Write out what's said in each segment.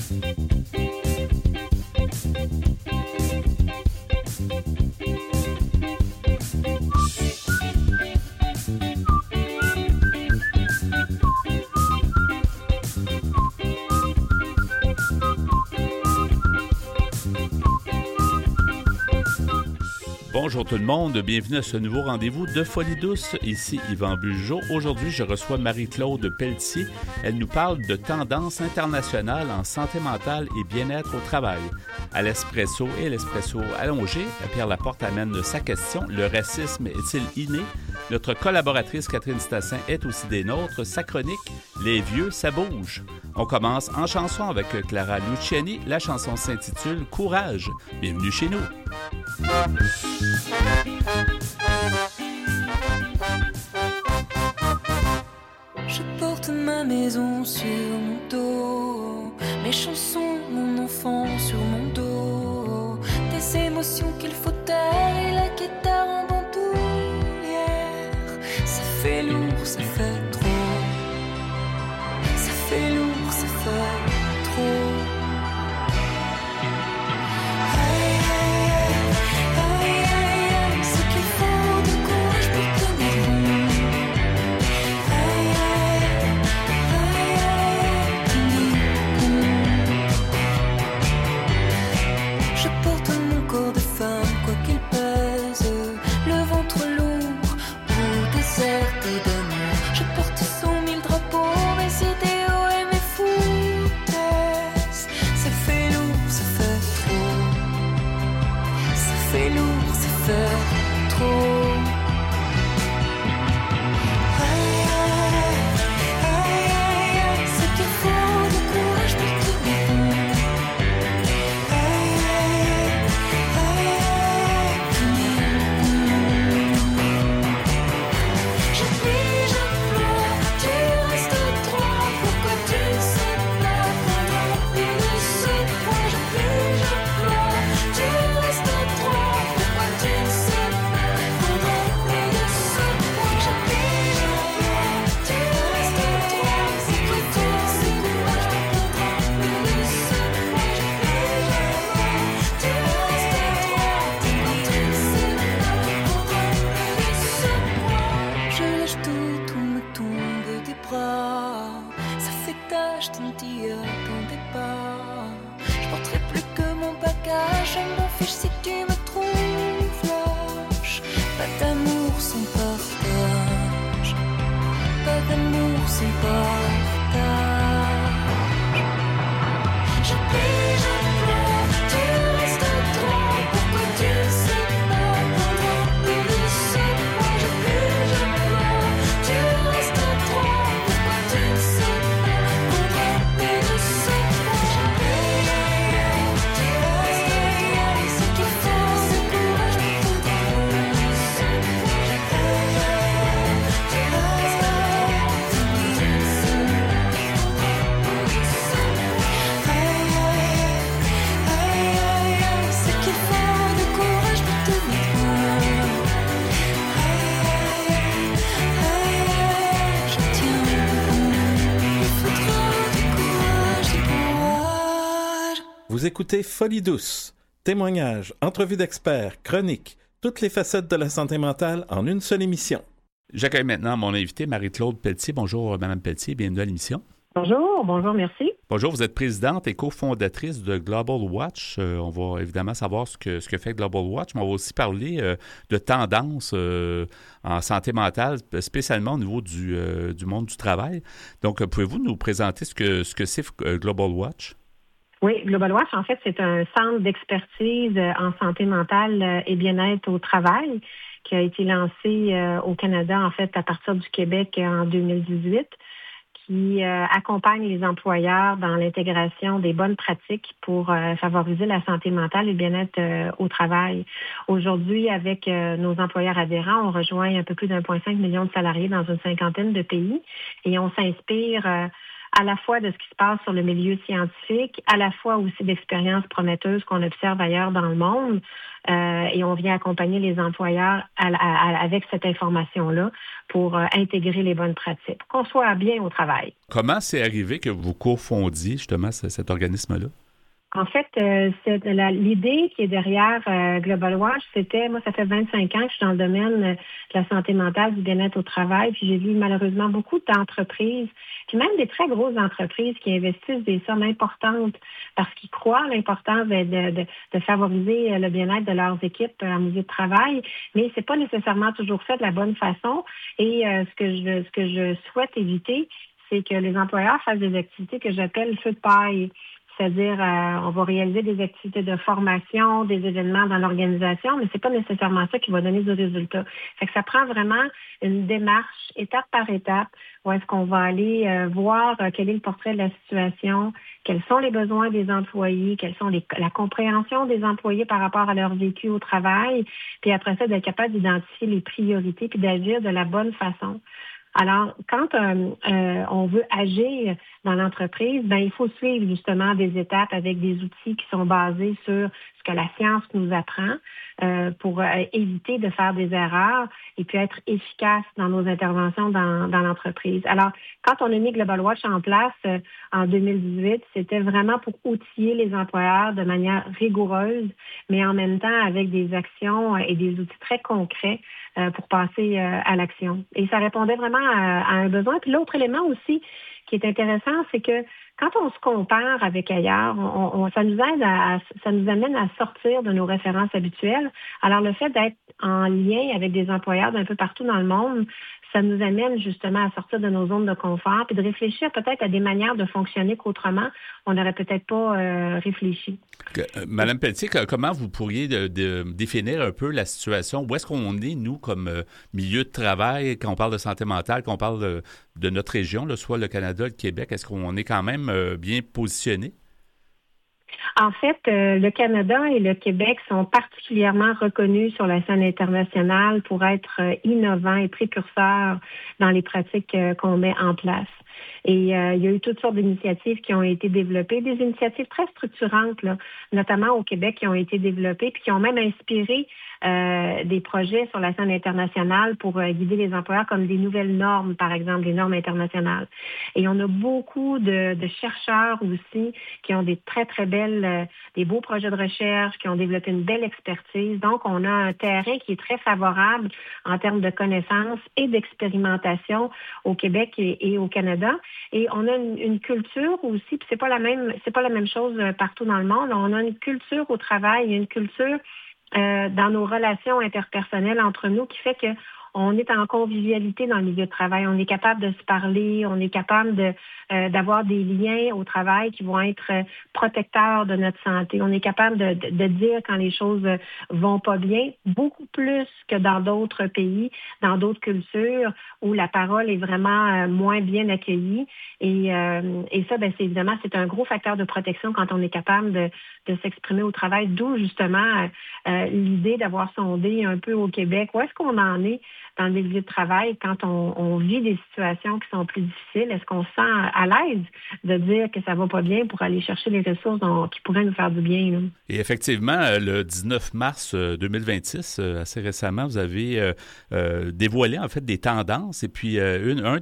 Bonjour tout le monde, bienvenue à ce nouveau rendez-vous de Folie douce. Ici Yvan Bugeaud. Aujourd'hui, je reçois Marie-Claude Pelletier. Elle nous parle de tendances internationales en santé mentale et bien-être au travail. À l'espresso et l'espresso allongé, Pierre Laporte amène sa question. Le racisme est-il inné? Notre collaboratrice Catherine Stassin est aussi des nôtres. Sa chronique, Les vieux, ça bouge. On commence en chanson avec Clara Luciani. La chanson s'intitule Courage. Bienvenue chez nous. Je porte ma maison sur mon dos, mes chansons, mon enfant sur mon dos, des émotions qu'il faut taire et la guitare en bandoulière. Ça fait lourd, ça fait trop. Ça fait lourd, ça fait trop. Vous écoutez Folie douce, témoignages, entrevues d'experts, chroniques, toutes les facettes de la santé mentale en une seule émission. J'accueille maintenant mon invité, Marie-Claude Pelletier. Bonjour, Mme Pelletier, bienvenue à l'émission. Bonjour, merci. Bonjour, vous êtes présidente et cofondatrice de Global Watch. On va évidemment savoir ce que fait Global Watch, mais on va aussi parler de tendances en santé mentale, spécialement au niveau du monde du travail. Donc, pouvez-vous nous présenter ce que c'est Global Watch? Oui, Global Watch, en fait, c'est un centre d'expertise en santé mentale et bien-être au travail qui a été lancé au Canada, en fait, à partir du Québec en 2018, qui accompagne les employeurs dans l'intégration des bonnes pratiques pour favoriser la santé mentale et le bien-être au travail. Aujourd'hui, avec nos employeurs adhérents, on rejoint un peu plus d'1,5 million de salariés dans une cinquantaine de pays et on s'inspire à la fois de ce qui se passe sur le milieu scientifique, à la fois aussi d'expériences prometteuses qu'on observe ailleurs dans le monde. Et on vient accompagner les employeurs avec cette information-là pour intégrer les bonnes pratiques, pour qu'on soit bien au travail. Comment c'est arrivé que vous cofondiez justement cet organisme-là? En fait, l'idée qui est derrière Global Watch, c'était, moi, ça fait 25 ans que je suis dans le domaine de la santé mentale, du bien-être au travail, puis j'ai vu malheureusement beaucoup d'entreprises, puis même des très grosses entreprises qui investissent des sommes importantes parce qu'ils croient à l'importance de favoriser le bien-être de leurs équipes en milieu de travail, mais c'est pas nécessairement toujours fait de la bonne façon. Et ce que je souhaite éviter, c'est que les employeurs fassent des activités que j'appelle feu de paille. C'est-à-dire, on va réaliser des activités de formation, des événements dans l'organisation, mais c'est pas nécessairement ça qui va donner du résultat. Fait que ça prend vraiment une démarche étape par étape où est-ce qu'on va aller voir quel est le portrait de la situation, quels sont les besoins des employés, quelles sont la compréhension des employés par rapport à leur vécu au travail, puis après ça, d'être capable d'identifier les priorités puis d'agir de la bonne façon. Alors, quand on veut agir dans l'entreprise, il faut suivre justement des étapes avec des outils qui sont basés sur ce que la science nous apprend pour éviter de faire des erreurs et puis être efficace dans nos interventions dans l'entreprise. Alors, quand on a mis Global Watch en place en 2018, c'était vraiment pour outiller les employeurs de manière rigoureuse, mais en même temps avec des actions et des outils très concrets pour passer à l'action. Et ça répondait vraiment à un besoin. Puis l'autre élément aussi qui est intéressant, c'est que quand on se compare avec ailleurs, ça nous amène à sortir de nos références habituelles. Alors, le fait d'être en lien avec des employeurs d'un peu partout dans le monde, ça nous amène justement à sortir de nos zones de confort puis de réfléchir peut-être à des manières de fonctionner qu'autrement, on n'aurait peut-être pas réfléchi. Madame Pelletier, comment vous pourriez définir un peu la situation? Où est-ce qu'on est, nous, comme milieu de travail, quand on parle de santé mentale, quand on parle de notre région, là, soit le Canada, le Québec, est-ce qu'on est quand même bien positionné? En fait, le Canada et le Québec sont particulièrement reconnus sur la scène internationale pour être innovants et précurseurs dans les pratiques qu'on met en place. Et il y a eu toutes sortes d'initiatives qui ont été développées, des initiatives très structurantes, là, notamment au Québec, qui ont été développées, puis qui ont même inspiré des projets sur la scène internationale pour guider les employeurs comme des nouvelles normes, par exemple, des normes internationales. Et on a beaucoup de chercheurs aussi qui ont des très, très belles, des beaux projets de recherche, qui ont développé une belle expertise. Donc, on a un terrain qui est très favorable en termes de connaissances et d'expérimentation au Québec et au Canada. Et on a une culture aussi, puis c'est pas la même chose partout dans le monde. On a une culture au travail, une culture dans nos relations interpersonnelles entre nous qui fait que on est en convivialité dans le milieu de travail. On est capable de se parler, on est capable d'avoir des liens au travail qui vont être protecteurs de notre santé. On est capable de dire quand les choses vont pas bien, beaucoup plus que dans d'autres pays, dans d'autres cultures où la parole est vraiment moins bien accueillie. Et ça, c'est évidemment, c'est un gros facteur de protection quand on est capable de s'exprimer au travail. D'où justement l'idée d'avoir sondé un peu au Québec. Où est-ce qu'on en est dans le milieu de travail quand on vit des situations qui sont plus difficiles? Est-ce qu'on se sent à l'aise de dire que ça va pas bien pour aller chercher les ressources qui pourraient nous faire du bien, là? Et effectivement, le 19 mars 2026, assez récemment, vous avez dévoilé en fait des tendances. Et puis une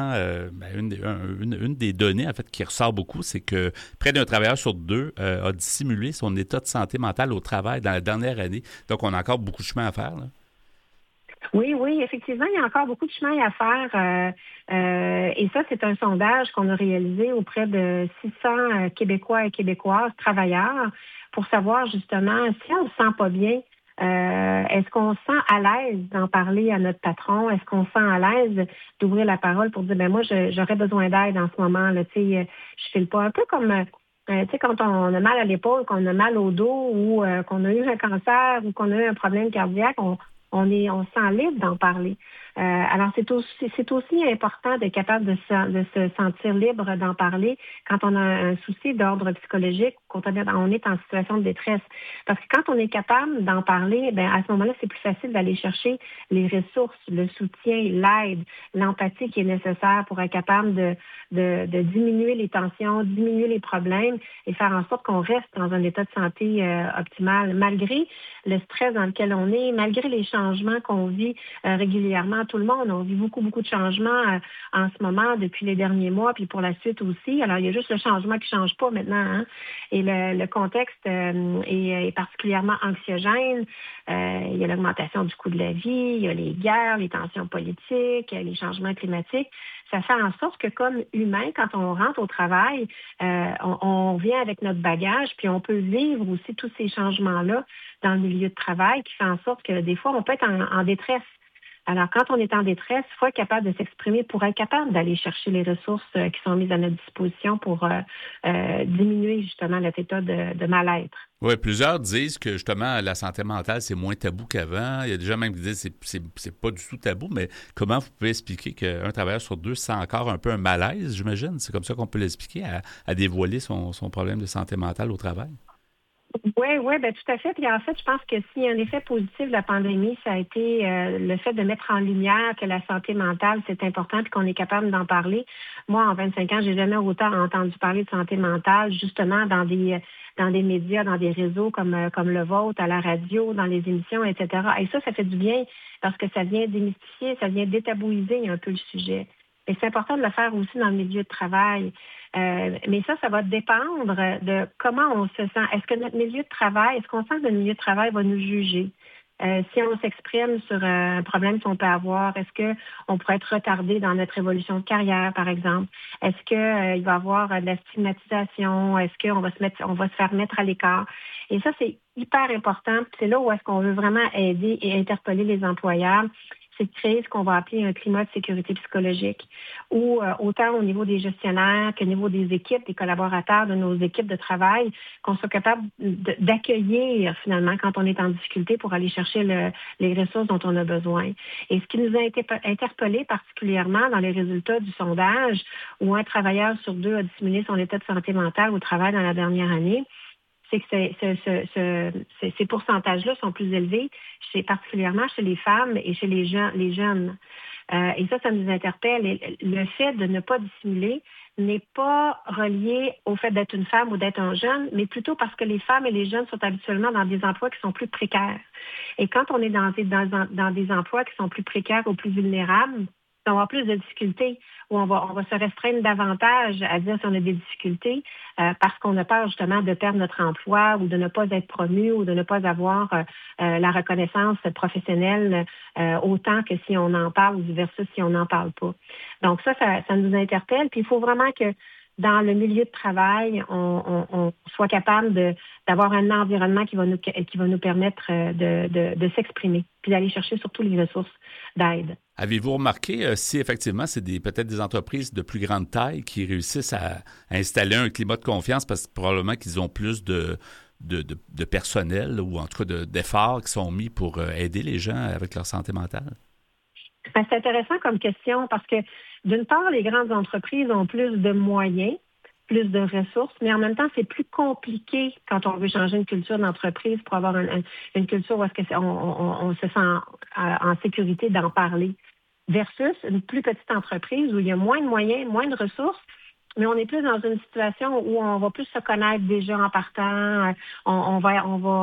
des données en fait qui ressort beaucoup, c'est que près d'un travailleur sur deux a dissimulé son état de santé mentale au travail dans la dernière année. Donc, on a encore beaucoup de chemin à faire, là. Oui, effectivement, il y a encore beaucoup de chemin à faire. Et ça, c'est un sondage qu'on a réalisé auprès de 600 Québécois et Québécoises travailleurs pour savoir justement si on ne se sent pas bien. Est-ce qu'on se sent à l'aise d'en parler à notre patron? Est-ce qu'on se sent à l'aise d'ouvrir la parole pour dire, moi, j'aurais besoin d'aide en ce moment, là, tu sais, je file pas. Un peu comme... quand on a mal à l'épaule, qu'on a mal au dos ou qu'on a eu un cancer ou qu'on a eu un problème cardiaque, on se sent libre d'en parler. Alors, c'est aussi important d'être capable de se sentir libre d'en parler quand on a un souci d'ordre psychologique, quand on est en situation de détresse. Parce que quand on est capable d'en parler, ben à ce moment-là, c'est plus facile d'aller chercher les ressources, le soutien, l'aide, l'empathie qui est nécessaire pour être capable de diminuer les tensions, diminuer les problèmes et faire en sorte qu'on reste dans un état de santé optimal, malgré le stress dans lequel on est, malgré les changements qu'on vit régulièrement. Tout le monde, on vit beaucoup de changements en ce moment depuis les derniers mois, puis pour la suite aussi. Alors, il y a juste le changement qui ne change pas maintenant, hein? Et le contexte est particulièrement anxiogène. Il y a l'augmentation du coût de la vie, il y a les guerres, les tensions politiques, les changements climatiques. Ça fait en sorte que comme humain, quand on rentre au travail, on vient avec notre bagage, puis on peut vivre aussi tous ces changements-là dans le milieu de travail qui fait en sorte que des fois, on peut être en détresse. Alors, quand on est en détresse, il faut être capable de s'exprimer pour être capable d'aller chercher les ressources qui sont mises à notre disposition pour diminuer justement cet état de mal-être. Oui, plusieurs disent que justement la santé mentale, c'est moins tabou qu'avant. Il y a des gens même qui disent que c'est pas du tout tabou, mais comment vous pouvez expliquer qu'un travailleur sur deux sent encore un peu un malaise, j'imagine? C'est comme ça qu'on peut l'expliquer, à dévoiler son problème de santé mentale au travail? Oui, ben tout à fait. Puis en fait, je pense que s'il y a un effet positif de la pandémie, ça a été le fait de mettre en lumière que la santé mentale, c'est important et qu'on est capable d'en parler. Moi, en 25 ans, j'ai jamais autant entendu parler de santé mentale, justement dans des médias, dans des réseaux comme le vôtre, à la radio, dans les émissions, etc. Et ça fait du bien parce que ça vient démystifier, ça vient détabouiser un peu le sujet. Et c'est important de le faire aussi dans le milieu de travail. Mais ça va dépendre de comment on se sent. Est-ce que notre milieu de travail, est-ce qu'on sent que notre milieu de travail va nous juger? Si on s'exprime sur un problème qu'on peut avoir, est-ce qu'on pourrait être retardé dans notre évolution de carrière, par exemple? Est-ce qu'il va y avoir de la stigmatisation? Est-ce qu'on va se faire mettre à l'écart? Et ça, c'est hyper important. C'est là où est-ce qu'on veut vraiment aider et interpeller les employeurs. C'est de créer ce qu'on va appeler un climat de sécurité psychologique, où autant au niveau des gestionnaires qu'au niveau des équipes, des collaborateurs de nos équipes de travail, qu'on soit capable d'accueillir finalement quand on est en difficulté pour aller chercher les ressources dont on a besoin. Et ce qui nous a été interpellé particulièrement dans les résultats du sondage, où un travailleur sur deux a dissimulé son état de santé mentale au travail dans la dernière année, c'est que ces pourcentages-là sont plus élevés, particulièrement chez les femmes et chez les jeunes. Et ça nous interpelle. Et le fait de ne pas dissimuler n'est pas relié au fait d'être une femme ou d'être un jeune, mais plutôt parce que les femmes et les jeunes sont habituellement dans des emplois qui sont plus précaires. Et quand on est dans des emplois qui sont plus précaires ou plus vulnérables, on va avoir plus de difficultés, où on va se restreindre davantage à dire si on a des difficultés parce qu'on a peur justement de perdre notre emploi ou de ne pas être promu ou de ne pas avoir la reconnaissance professionnelle autant que si on en parle versus si on n'en parle pas. Donc ça nous interpelle. Puis il faut vraiment que dans le milieu de travail, on soit capable d'avoir un environnement qui va nous permettre de s'exprimer, puis d'aller chercher surtout les ressources d'aide. Avez-vous remarqué si effectivement c'est peut-être des entreprises de plus grande taille qui réussissent à installer un climat de confiance parce que probablement qu'ils ont plus de personnel ou en tout cas d'efforts qui sont mis pour aider les gens avec leur santé mentale? Ben, c'est intéressant comme question parce que d'une part, les grandes entreprises ont plus de moyens, plus de ressources, mais en même temps, c'est plus compliqué quand on veut changer une culture d'entreprise pour avoir une culture où est-ce que on se sent en sécurité d'en parler, versus une plus petite entreprise où il y a moins de moyens, moins de ressources, mais on est plus dans une situation où on va plus se connaître déjà en partant. On va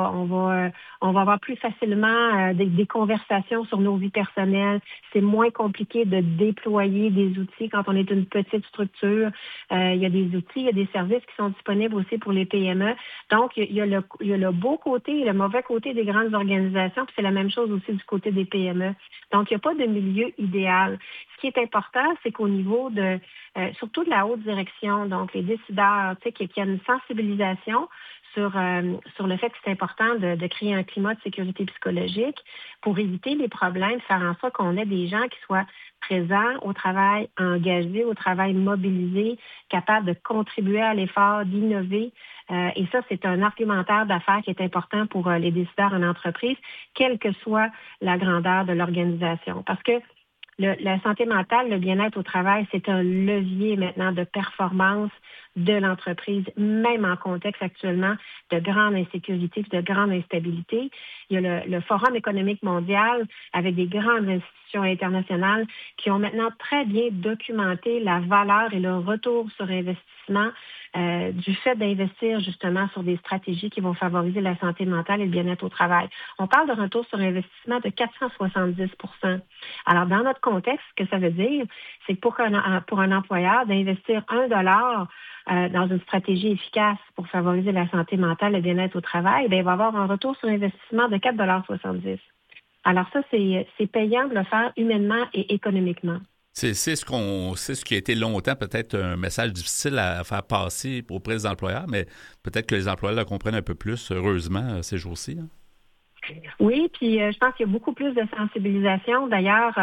avoir plus facilement des conversations sur nos vies personnelles. C'est moins compliqué de déployer des outils quand on est une petite structure. Il y a des outils, il y a des services qui sont disponibles aussi pour les PME. Donc, il y a le beau côté et le mauvais côté des grandes organisations, puis c'est la même chose aussi du côté des PME. Donc, il n'y a pas de milieu idéal. Ce qui est important, c'est qu'au niveau surtout de la haute direction, donc les décideurs, qu'il y a une sensibilisation sur le fait que c'est important de créer un climat de sécurité psychologique pour éviter les problèmes, faire en sorte qu'on ait des gens qui soient présents au travail, engagés au travail, mobilisés, capables de contribuer à l'effort, d'innover. Et ça, c'est un argumentaire d'affaires qui est important pour les décideurs en entreprise, quelle que soit la grandeur de l'organisation. Parce que La santé mentale, le bien-être au travail, c'est un levier maintenant de performance de l'entreprise, même en contexte actuellement de grande insécurité, de grande instabilité. Il y a le Forum économique mondial avec des grandes institutions internationales qui ont maintenant très bien documenté la valeur et le retour sur investissement du fait d'investir justement sur des stratégies qui vont favoriser la santé mentale et le bien-être au travail. On parle de retour sur investissement de 470 %. Alors, dans notre contexte, ce que ça veut dire, c'est que pour un employeur d'investir $1 dans une stratégie efficace pour favoriser la santé mentale et le bien-être au travail, bien, il va avoir un retour sur investissement de 4,70 $. Alors ça, c'est payant de le faire humainement et économiquement. C'est ce qui a été longtemps peut-être un message difficile à faire passer auprès des employeurs, mais peut-être que les employeurs le comprennent un peu plus, heureusement, ces jours-ci. Hein? Oui, puis je pense qu'il y a beaucoup plus de sensibilisation. D'ailleurs,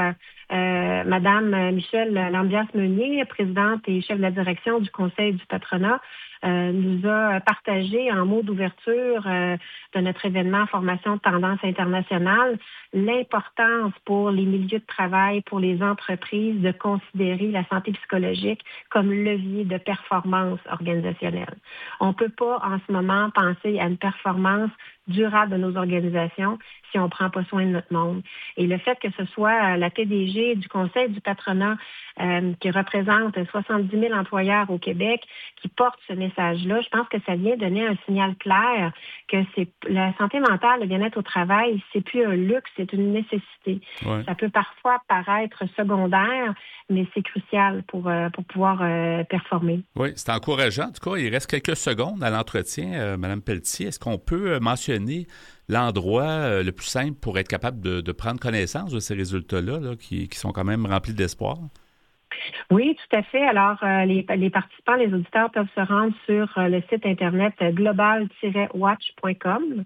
Madame Michèle Lambias-Meunier, présidente et chef de la direction du Conseil du patronat, nous a partagé en mots d'ouverture de notre événement Formation de tendance internationale l'importance pour les milieux de travail, pour les entreprises de considérer la santé psychologique comme levier de performance organisationnelle. On ne peut pas en ce moment penser à une performance durable de nos organisations si on ne prend pas soin de notre monde. Et le fait que ce soit la PDG du Conseil du patronat qui représente 70 000 employeurs au Québec qui porte ce message-là, je pense que ça vient donner un signal clair que c'est la santé mentale, le bien-être au travail, c'est plus un luxe, c'est une nécessité. Ouais. Ça peut parfois paraître secondaire, mais c'est crucial pour pouvoir performer. Oui, c'est encourageant. En tout cas, il reste quelques secondes à l'entretien. Mme Pelletier, est-ce qu'on peut mentionner l'endroit le plus simple pour être capable de prendre connaissance de ces résultats-là là, qui sont quand même remplis d'espoir? Oui, tout à fait. Alors, les participants, les auditeurs peuvent se rendre sur le site Internet global-watch.com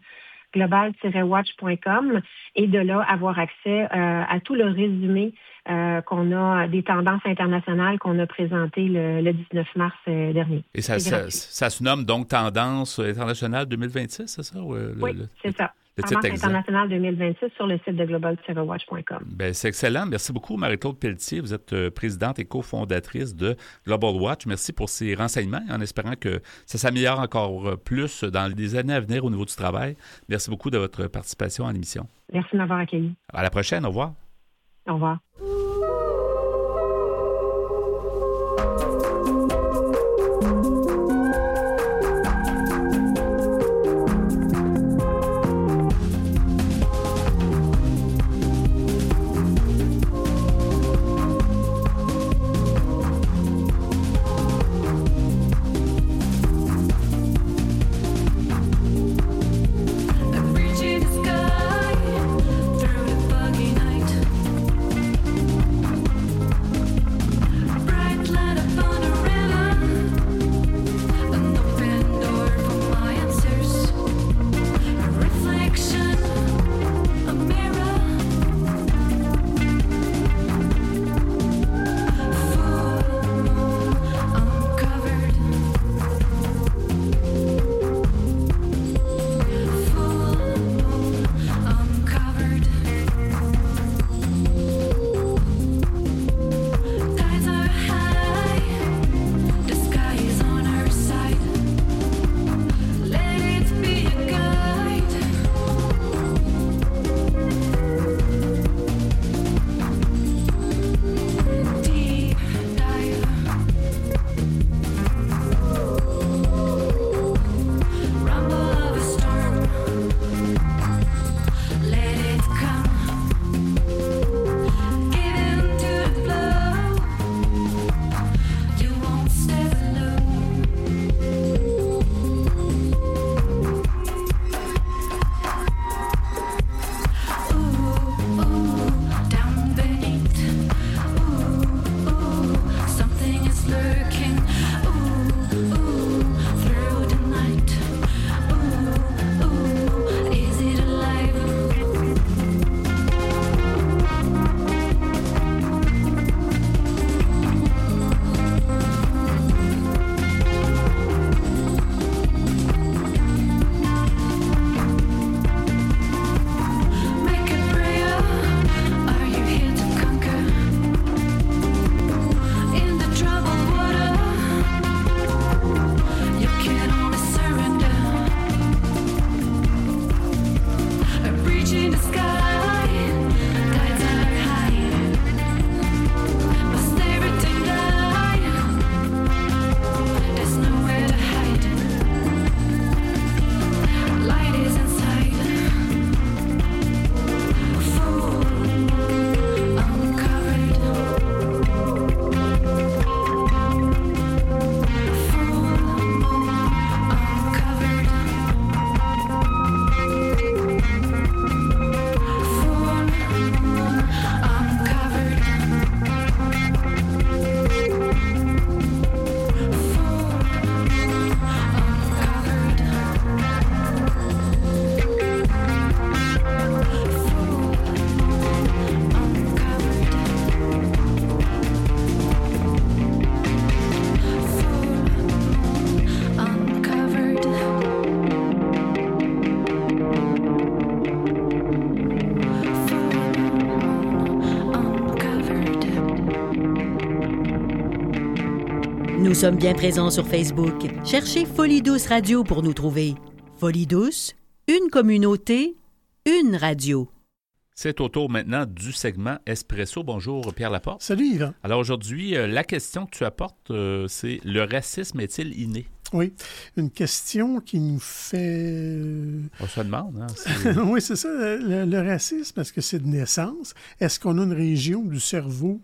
et de là avoir accès à tout le résumé qu'on a des tendances internationales qu'on a présentées le 19 mars dernier. Et ça se nomme donc Tendance internationale 2026, c'est ça? Oui, c'est ça. Tendance internationale 2026 sur le site de global-watch.com. Bien, c'est excellent. Merci beaucoup, Marie-Claude Pelletier. Vous êtes présidente et cofondatrice de Global Watch. Merci pour ces renseignements en espérant que ça s'améliore encore plus dans les années à venir au niveau du travail. Merci beaucoup de votre participation à l'émission. Merci de m'avoir accueilli. À la prochaine. Au revoir. Au revoir. Nous sommes bien présents sur Facebook. Cherchez Folie Douce Radio pour nous trouver. Folie Douce, une communauté, une radio. C'est au tour maintenant du segment Espresso. Bonjour Pierre Laporte. Salut Yvan. Alors aujourd'hui, la question que tu apportes, c'est le racisme est-il inné? Oui, une question qui nous fait... On se demande, hein? Oui, c'est ça. Le racisme, est-ce que c'est de naissance? Est-ce qu'on a une région du cerveau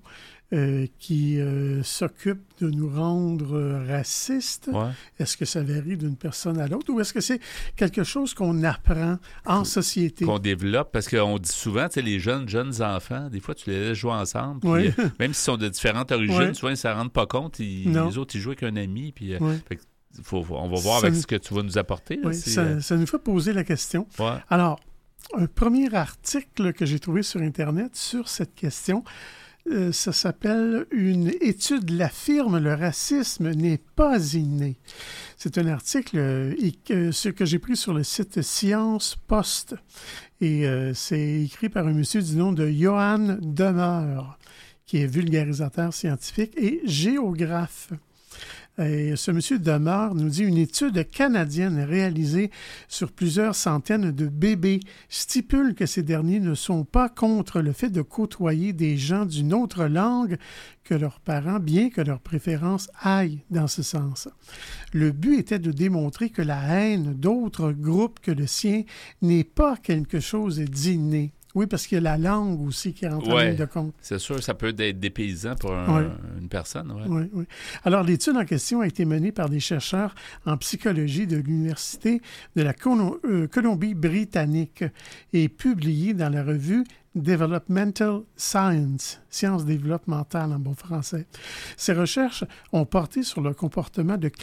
qui s'occupe de nous rendre racistes? Ouais. Est-ce que ça varie d'une personne à l'autre ou est-ce que c'est quelque chose qu'on apprend en société? Qu'on développe, parce qu'on dit souvent, tu sais, les jeunes enfants, des fois, tu les laisses jouer ensemble. Puis, Oui. Même s'ils sont de différentes origines, Ouais. souvent, ils ne s'en rendent pas compte. Les autres, ils jouent avec un ami. Puis, Ouais. on va voir avec ce que tu vas nous apporter. Là, Oui, ça nous fait poser la question. Ouais. Alors, un premier article que j'ai trouvé sur Internet sur cette question, ça s'appelle « Une étude l'affirme, le racisme n'est pas inné ». C'est un article ce que j'ai pris sur le site Science Post. Et c'est écrit par un monsieur du nom de Johan Demeure, qui est vulgarisateur scientifique et géographe. Et ce monsieur Demeure nous dit une étude canadienne réalisée sur plusieurs centaines de bébés stipule que ces derniers ne sont pas contre le fait de côtoyer des gens d'une autre langue que leurs parents, bien que leurs préférences aillent dans ce sens. Le but était de démontrer que la haine d'autres groupes que le sien n'est pas quelque chose d'inné. Oui, parce qu'il y a la langue aussi qui rentre en ligne de compte. C'est sûr, ça peut être dépaysant pour une personne. Oui, oui. Alors, l'étude en question a été menée par des chercheurs en psychologie de l'Université de la Colombie-Britannique et publiée dans la revue Developmental Science, sciences développementales en bon français. Ces recherches ont porté sur le comportement de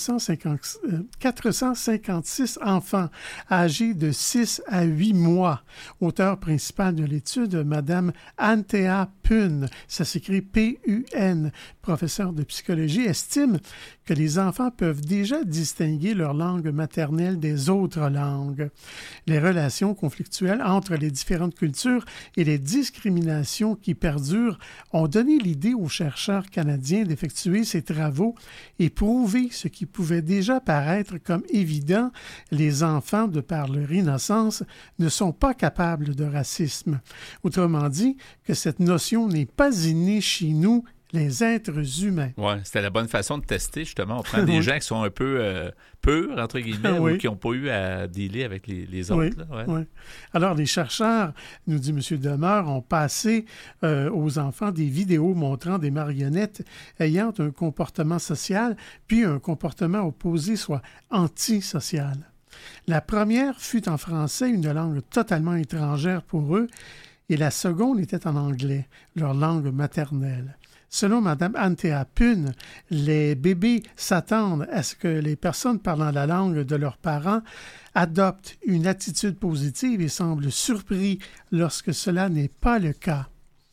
456 enfants âgés de 6 à 8 mois. Auteur principal de l'étude, Mme Anthea Pun, ça s'écrit P-U-N, professeure de psychologie, estime que les enfants peuvent déjà distinguer leur langue maternelle des autres langues. Les relations conflictuelles entre les différentes cultures et les discriminations qui perdurent ont donné l'idée aux chercheurs canadiens d'effectuer ces travaux et prouver ce qui pouvait déjà paraître comme évident, les enfants, de par leur innocence, ne sont pas capables de racisme. Autrement dit, que cette notion n'est pas innée chez nous, les êtres humains. Oui, c'était la bonne façon de tester, justement. On prend des gens qui sont un peu purs, entre guillemets, ou qui n'ont pas eu à dealer avec les autres. Oui, là. Oui. Alors, les chercheurs, nous dit M. Demeure, ont passé aux enfants des vidéos montrant des marionnettes ayant un comportement social, puis un comportement opposé, soit antisocial. La première fut en français, une langue totalement étrangère pour eux, et la seconde était en anglais, leur langue maternelle. Selon Mme Anthea Pun, les bébés s'attendent à ce que les personnes parlant la langue de leurs parents adoptent une attitude positive et semblent surpris lorsque cela n'est pas le cas.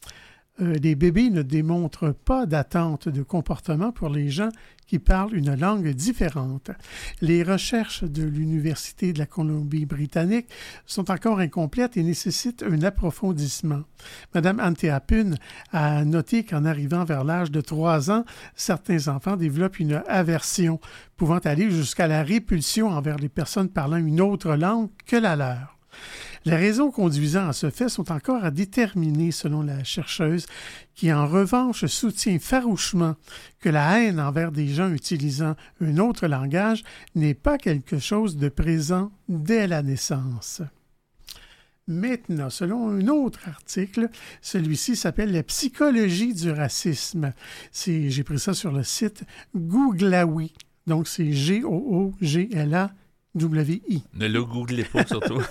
Les bébés ne démontrent pas d'attente de comportement pour les gens qui parlent une langue différente. Les recherches de l'Université de la Colombie-Britannique sont encore incomplètes et nécessitent un approfondissement. Mme Anthea Pun a noté qu'en arrivant vers l'âge de 3 ans, certains enfants développent une aversion, pouvant aller jusqu'à la répulsion envers les personnes parlant une autre langue que la leur. Les raisons conduisant à ce fait sont encore à déterminer, selon la chercheuse, qui en revanche soutient farouchement que la haine envers des gens utilisant un autre langage n'est pas quelque chose de présent dès la naissance. Maintenant, selon un autre article, celui-ci s'appelle « La psychologie du racisme ». J'ai pris ça sur le site Googlaoui, donc c'est Googla. W-I. Ne le googlez pas, surtout.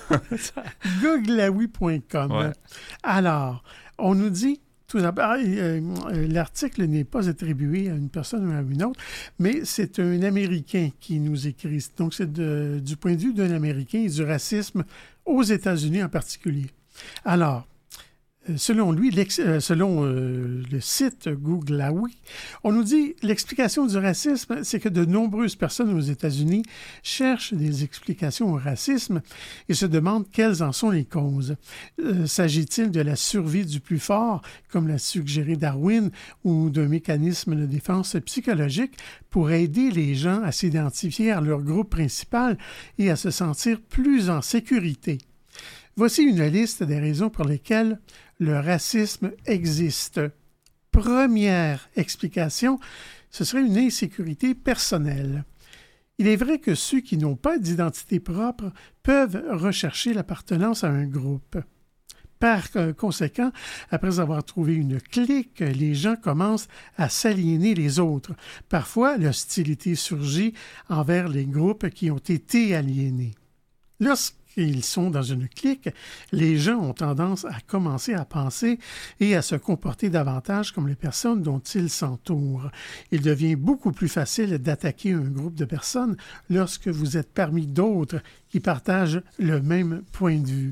Googlaoui.com. Ouais. Alors, on nous dit, tout d'abord, l'article n'est pas attribué à une personne ou à une autre, mais c'est un Américain qui nous écrit. Donc, c'est du point de vue d'un Américain et du racisme aux États-Unis en particulier. Alors, Selon lui, selon le site Googlaoui, on nous dit l'explication du racisme, c'est que de nombreuses personnes aux États-Unis cherchent des explications au racisme et se demandent quelles en sont les causes. S'agit-il de la survie du plus fort, comme l'a suggéré Darwin, ou d'un mécanisme de défense psychologique pour aider les gens à s'identifier à leur groupe principal et à se sentir plus en sécurité? Voici une liste des raisons pour lesquelles le racisme existe. Première explication, ce serait une insécurité personnelle. Il est vrai que ceux qui n'ont pas d'identité propre peuvent rechercher l'appartenance à un groupe. Par conséquent, après avoir trouvé une clique, les gens commencent à s'aliéner les autres. Parfois, l'hostilité surgit envers les groupes qui ont été aliénés. Lorsqu'ils sont dans une clique, les gens ont tendance à commencer à penser et à se comporter davantage comme les personnes dont ils s'entourent. Il devient beaucoup plus facile d'attaquer un groupe de personnes lorsque vous êtes parmi d'autres qui partagent le même point de vue.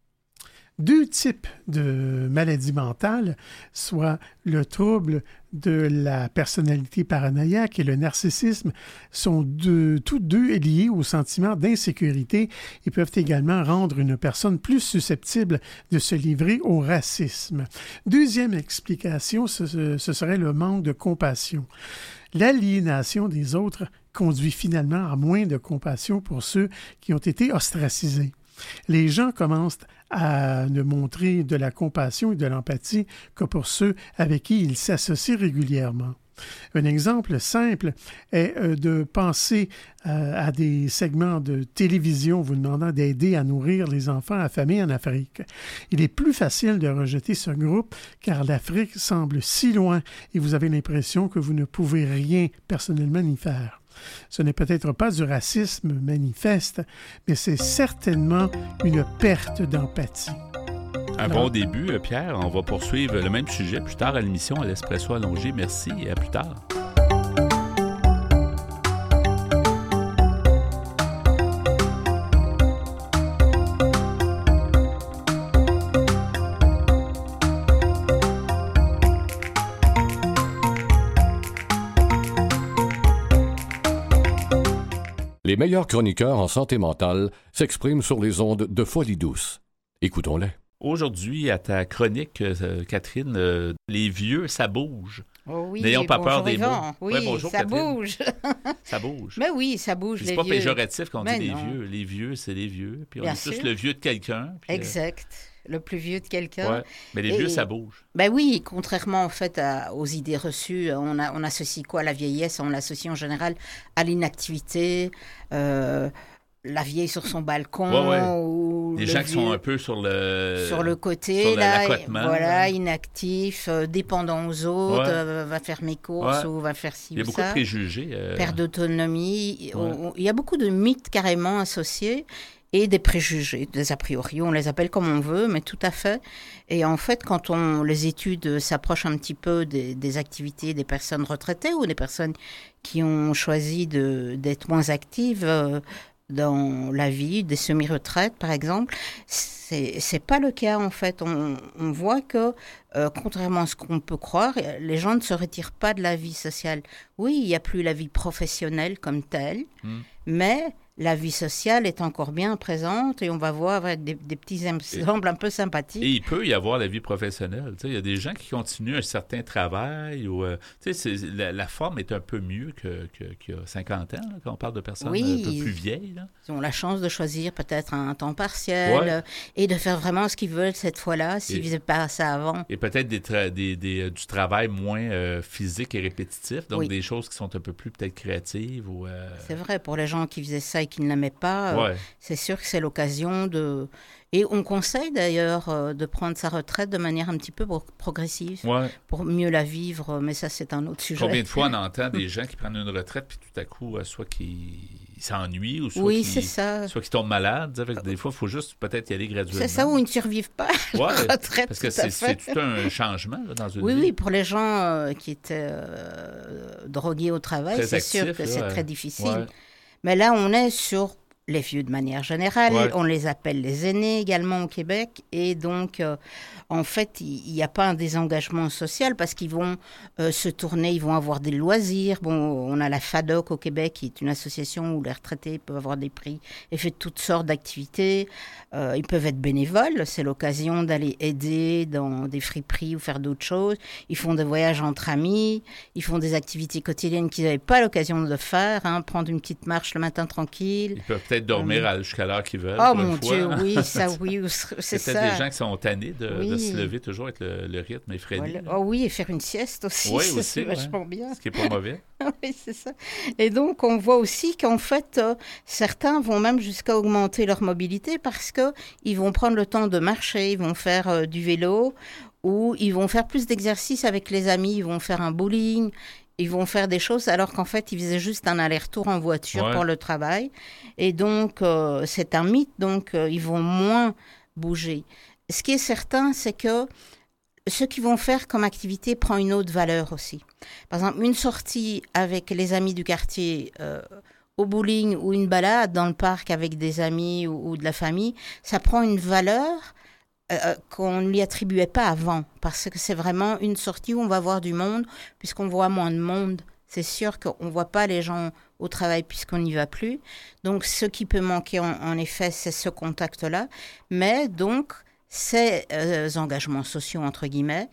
2 types de maladies mentales, soit le trouble de la personnalité paranoïaque et le narcissisme, sont tous deux liés au sentiment d'insécurité et peuvent également rendre une personne plus susceptible de se livrer au racisme. Deuxième explication, ce serait le manque de compassion. L'aliénation des autres conduit finalement à moins de compassion pour ceux qui ont été ostracisés. Les gens commencent à ne montrer de la compassion et de l'empathie que pour ceux avec qui ils s'associent régulièrement. Un exemple simple est de penser à des segments de télévision vous demandant d'aider à nourrir les enfants affamés en Afrique. Il est plus facile de rejeter ce groupe car l'Afrique semble si loin et vous avez l'impression que vous ne pouvez rien personnellement y faire. Ce n'est peut-être pas du racisme manifeste, mais c'est certainement une perte d'empathie. Un bon début, Pierre. On va poursuivre le même sujet plus tard à l'émission à l'Espresso allongé. Merci et à plus tard. Les meilleurs chroniqueurs en santé mentale s'expriment sur les ondes de Folie douce. Écoutons-les. Aujourd'hui, à ta chronique, Catherine, les vieux, ça bouge. Oh oui, n'ayons pas peur des mots. Oui, ouais, bonjour, ça Catherine. bouge. Ça bouge. Mais oui, ça bouge, puis les c'est vieux. pas péjoratif quand on dit les non. vieux. Les vieux, c'est les vieux. Puis on Bien est tous sûr. le vieux de quelqu'un. Puis, Exact. Le plus vieux de quelqu'un. Ouais. Mais les vieux, ça bouge. Ben oui, contrairement en fait aux idées reçues, on associe quoi à la vieillesse? On l'associe en général à l'inactivité, la vieille sur son balcon. Ouais. Ou des gens qui sont un peu sur le côté, sur là, l'accotement, voilà, ouais. inactif, dépendant aux autres, va faire mes courses ou va faire ci ou ça. Il y a beaucoup de préjugés. Perte d'autonomie. Ouais. Il y a beaucoup de mythes carrément associés et des préjugés, des a priori. On les appelle comme on veut, mais tout à fait. Et en fait, quand les études s'approchent un petit peu des activités des personnes retraitées ou des personnes qui ont choisi d'être moins actives dans la vie, des semi-retraites par exemple, c'est pas le cas en fait. On voit que, contrairement à ce qu'on peut croire, les gens ne se retirent pas de la vie sociale. Oui, il n'y a plus la vie professionnelle comme telle, mais la vie sociale est encore bien présente et on va voir avec des petits exemples un peu sympathiques. Et il peut y avoir la vie professionnelle. Il y a des gens qui continuent un certain travail. Ou, la forme est un peu mieux qu'il y a 50 ans, là, quand on parle de personnes un peu plus vieilles. Là. Ils ont la chance de choisir peut-être un temps partiel et de faire vraiment ce qu'ils veulent cette fois-là, s'ils ne faisaient pas ça avant. Et peut-être du travail moins physique et répétitif, donc des choses qui sont un peu plus peut-être créatives. Ou, C'est vrai, pour les gens qui faisaient ça et qui ne l'aimaient pas, c'est sûr que c'est l'occasion de... Et on conseille d'ailleurs de prendre sa retraite de manière un petit peu progressive pour mieux la vivre, mais ça c'est un autre sujet. Combien de fois on entend des gens qui prennent une retraite puis tout à coup, soit qu'ils s'ennuient ou soit qu'ils tombent malades. Des fois, il faut juste peut-être y aller graduellement. C'est ça, ou ils ne survivent pas à la retraite. Parce que c'est tout un changement là, dans une vie. Oui, pour les gens qui étaient drogués au travail, c'est sûr que c'est très difficile. Ouais. Mais là, on est sur les vieux de manière générale. Ouais. On les appelle les aînés également au Québec. Et donc, en fait, il n'y a pas un désengagement social parce qu'ils vont se tourner, ils vont avoir des loisirs. Bon, on a la FADOC au Québec, qui est une association où les retraités peuvent avoir des prix et fait toutes sortes d'activités. Ils peuvent être bénévoles. C'est l'occasion d'aller aider dans des friperies ou faire d'autres choses. Ils font des voyages entre amis. Ils font des activités quotidiennes qu'ils n'avaient pas l'occasion de faire. Prendre une petite marche le matin tranquille. Ils peuvent peut-être dormir jusqu'à l'heure qu'ils veulent. Oh mon Dieu, oui, ça, oui, c'est ça. C'est peut-être des gens qui sont tannés de se lever toujours avec le rythme effréné. Voilà. Oh oui, et faire une sieste aussi, oui, ça, c'est vachement bien. Ce qui n'est pas mauvais. Oui, c'est ça. Et donc, on voit aussi qu'en fait, certains vont même jusqu'à augmenter leur mobilité parce qu'ils vont prendre le temps de marcher, ils vont faire du vélo ou ils vont faire plus d'exercices avec les amis, ils vont faire un bowling. Ils vont faire des choses alors qu'en fait, ils faisaient juste un aller-retour en voiture pour le travail. Et donc, c'est un mythe. Donc, ils vont moins bouger. Ce qui est certain, c'est que ce qu'ils vont faire comme activité prend une autre valeur aussi. Par exemple, une sortie avec les amis du quartier au bowling ou une balade dans le parc avec des amis ou de la famille, ça prend une valeur qu'on ne lui attribuait pas avant, parce que c'est vraiment une sortie où on va voir du monde, puisqu'on voit moins de monde. C'est sûr qu'on ne voit pas les gens au travail puisqu'on n'y va plus. Donc, ce qui peut manquer, en effet, c'est ce contact-là. Mais donc, ces engagements sociaux, entre guillemets,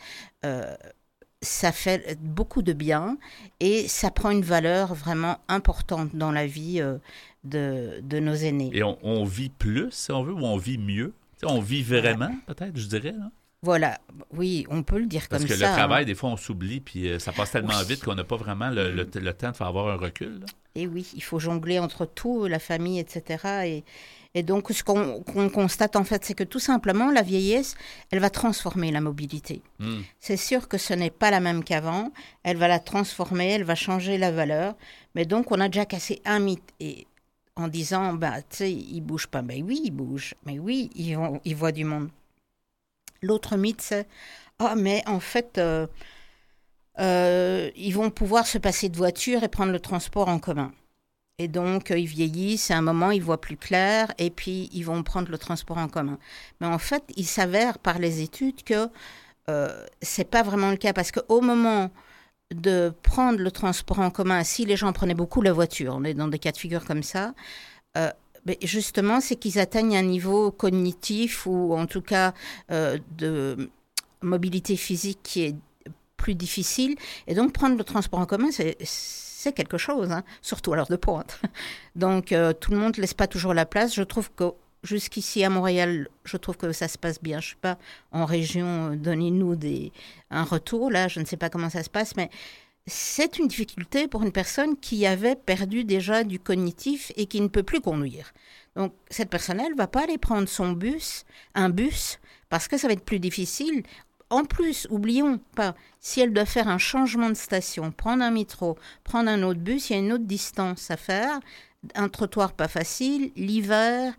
ça fait beaucoup de bien et ça prend une valeur vraiment importante dans la vie de nos aînés. Et on vit plus, si on veut, ou on vit mieux? On vit vraiment, peut-être, je dirais, là. Voilà, oui, on peut le dire comme ça. Parce que le travail, des fois, on s'oublie, puis ça passe tellement vite qu'on n'a pas vraiment le temps de faire avoir un recul. Là. Et oui, il faut jongler entre tout, la famille, etc. Et donc, ce qu'on constate, en fait, c'est que tout simplement, la vieillesse, elle va transformer la mobilité. C'est sûr que ce n'est pas la même qu'avant. Elle va la transformer, elle va changer la valeur. Mais donc, on a déjà cassé un mythe. Et en disant, tu sais, ils ne bougent pas. Ben oui, ils bougent. Mais oui, ils voient du monde. L'autre mythe, c'est mais en fait, ils vont pouvoir se passer de voiture et prendre le transport en commun. Et donc, ils vieillissent, à un moment, ils voient plus clair, et puis ils vont prendre le transport en commun. Mais en fait, il s'avère par les études que c'est pas vraiment le cas, parce qu'au moment de prendre le transport en commun, si les gens prenaient beaucoup la voiture, on est dans des cas de figure comme ça, justement, c'est qu'ils atteignent un niveau cognitif ou en tout cas de mobilité physique qui est plus difficile. Et donc, prendre le transport en commun, c'est quelque chose, surtout à l'heure de pointe. Donc, tout le monde ne laisse pas toujours la place. Je trouve que jusqu'ici à Montréal, je trouve que ça se passe bien. Je ne suis pas en région, donnez-nous un retour. Là, je ne sais pas comment ça se passe, mais c'est une difficulté pour une personne qui avait perdu déjà du cognitif et qui ne peut plus conduire. Donc, cette personne, elle ne va pas aller prendre un bus, parce que ça va être plus difficile. En plus, oublions pas, si elle doit faire un changement de station, prendre un métro, prendre un autre bus, il y a une autre distance à faire, un trottoir pas facile, l'hiver,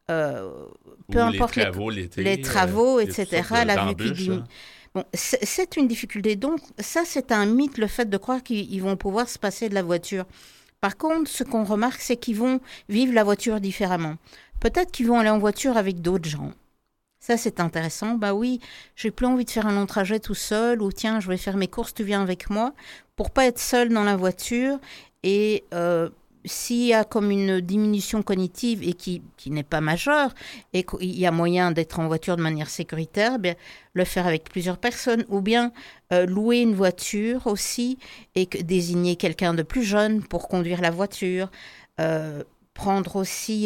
peu importe les travaux, etc., la vue qui diminue. Bon, c'est une difficulté. Donc, ça, c'est un mythe, le fait de croire qu'ils vont pouvoir se passer de la voiture. Par contre, ce qu'on remarque, c'est qu'ils vont vivre la voiture différemment. Peut-être qu'ils vont aller en voiture avec d'autres gens. Ça, c'est intéressant. Bah oui, j'ai plus envie de faire un long trajet tout seul, ou tiens, je vais faire mes courses, tu viens avec moi, pour pas être seul dans la voiture. Et s'il y a comme une diminution cognitive et qui n'est pas majeure, et qu'il y a moyen d'être en voiture de manière sécuritaire, bien, le faire avec plusieurs personnes, ou bien louer une voiture aussi, et désigner quelqu'un de plus jeune pour conduire la voiture, prendre aussi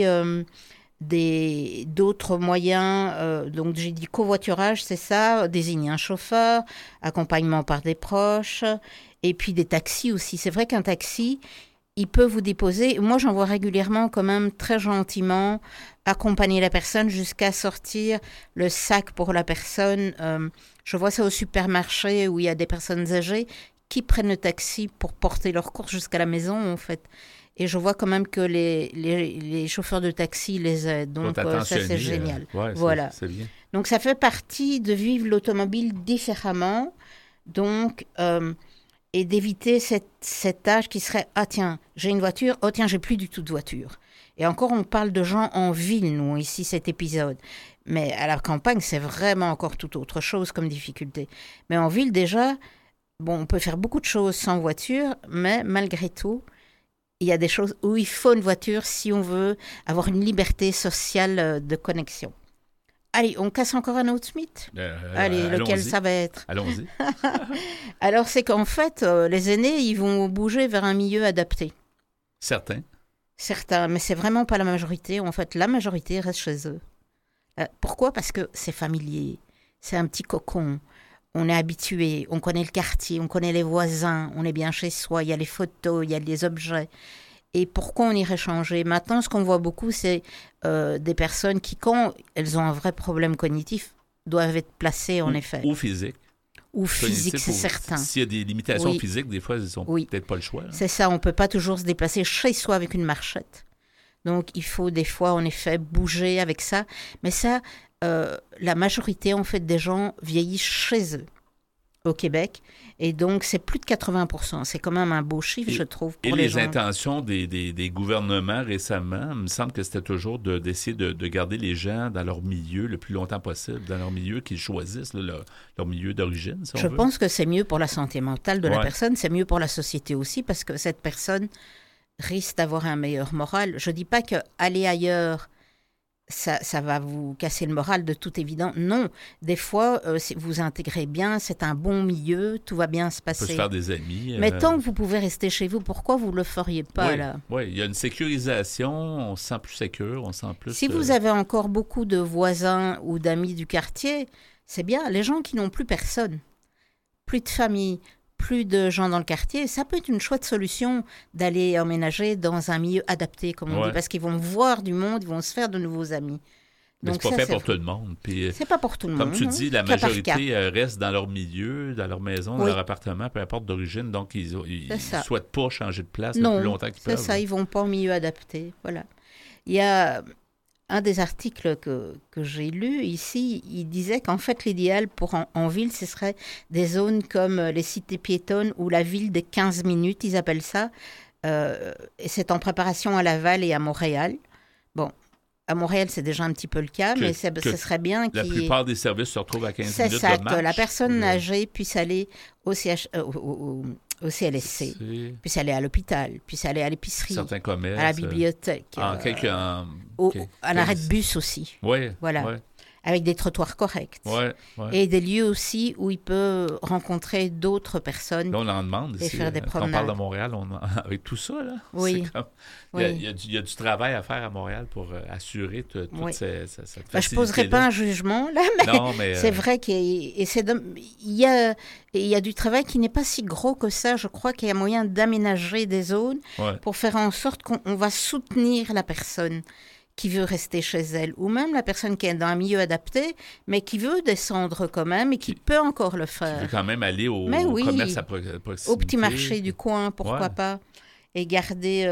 d'autres moyens, donc j'ai dit covoiturage, c'est ça, désigner un chauffeur, accompagnement par des proches, et puis des taxis aussi. C'est vrai qu'un taxi, il peut vous déposer. Moi, j'en vois régulièrement quand même très gentiment accompagner la personne jusqu'à sortir le sac pour la personne. Je vois ça au supermarché où il y a des personnes âgées qui prennent le taxi pour porter leurs courses jusqu'à la maison, en fait. Et je vois quand même que les chauffeurs de taxi les aident. Donc, ça, c'est génial. Voilà. C'est bien. Donc, ça fait partie de vivre l'automobile différemment. Donc, et d'éviter cet âge qui serait « Ah tiens, j'ai une voiture, oh tiens, j'ai plus du tout de voiture ». Et encore, on parle de gens en ville, nous, ici, cet épisode. Mais à la campagne, c'est vraiment encore tout autre chose comme difficulté. Mais en ville, déjà, bon, on peut faire beaucoup de choses sans voiture, mais malgré tout, il y a des choses où il faut une voiture si on veut avoir une liberté sociale de connexion. Allez, on casse encore un autre mythe. Allez, lequel ça va être? Allons-y. Alors, c'est qu'en fait, les aînés, ils vont bouger vers un milieu adapté. Certains, mais c'est vraiment pas la majorité. En fait, la majorité reste chez eux. Pourquoi? Parce que c'est familier, c'est un petit cocon. On est habitué, on connaît le quartier, on connaît les voisins, on est bien chez soi, il y a les photos, il y a les objets. Et pourquoi on irait changer? Maintenant, ce qu'on voit beaucoup, c'est des personnes qui, quand elles ont un vrai problème cognitif, doivent être placées, en effet. Ou physique. Ou physique, c'est certain. S'il y a des limitations physiques, des fois, ils n'ont peut-être pas le choix. Là. C'est ça, on ne peut pas toujours se déplacer chez soi avec une marchette. Donc, il faut des fois, en effet, bouger avec ça. Mais ça, la majorité, en fait, des gens vieillissent chez eux au Québec. Et donc, c'est plus de 80%. C'est quand même un beau chiffre, je trouve, pour les gens. Et les intentions des gouvernements récemment, il me semble que c'était toujours d'essayer de garder les gens dans leur milieu le plus longtemps possible, dans leur milieu qu'ils choisissent, là, leur milieu d'origine, si on veut. Je pense que c'est mieux pour la santé mentale de la personne, c'est mieux pour la société aussi, parce que cette personne risque d'avoir un meilleur moral. Je ne dis pas qu'aller ailleurs, ça va vous casser le moral de toute évidence. Non, des fois, si vous intégrez bien, c'est un bon milieu, tout va bien se passer. On peut se faire des amis. Mais tant que vous pouvez rester chez vous, pourquoi vous ne le feriez pas, là? Oui, il y a une sécurisation, on se sent plus sécure, on se sent plus... Si vous avez encore beaucoup de voisins ou d'amis du quartier, c'est bien. Les gens qui n'ont plus personne, plus de famille, plus de gens dans le quartier, ça peut être une chouette solution d'aller emménager dans un milieu adapté, comme on dit, parce qu'ils vont voir du monde, ils vont se faire de nouveaux amis. Mais c'est pas fait pour tout le monde. Puis, c'est pas pour tout le comme monde. Comme tu dis, la majorité reste dans leur milieu, dans leur maison, dans leur appartement, peu importe d'origine, donc ils ne souhaitent pas changer de place le plus longtemps qu'ils peuvent. C'est ça, ils vont pas au milieu adapté. Voilà. Il y a un des articles que j'ai lu ici, il disait qu'en fait, l'idéal pour en ville, ce serait des zones comme les cités piétonnes ou la ville des 15 minutes, ils appellent ça. Et c'est en préparation à Laval et à Montréal. Bon, à Montréal, c'est déjà un petit peu le cas, mais ce serait bien la plupart des services se retrouvent à 15 minutes de marche. C'est ça, que la personne âgée puisse aller au CLSC, puisse aller à l'hôpital, puisse aller à l'épicerie, certains commerces, à la bibliothèque, à l'arrêt de bus aussi. Oui, voilà. Ouais. Avec des trottoirs corrects. Et des lieux aussi où il peut rencontrer d'autres personnes. Là, on en demande ici. Faire des promenades. Quand on parle de Montréal, avec tout ça, là, oui. Il y a du travail à faire à Montréal pour assurer toute cette facilité. Je ne poserai pas un jugement, là, mais c'est vrai qu'il y a du travail qui n'est pas si gros que ça. Je crois qu'il y a moyen d'aménager des zones pour faire en sorte qu'on va soutenir la personne qui veut rester chez elle, ou même la personne qui est dans un milieu adapté, mais qui veut descendre quand même et qui peut encore le faire. Qui veut quand même aller au commerce à proximité. Au petit marché du coin, pourquoi pas. Et garder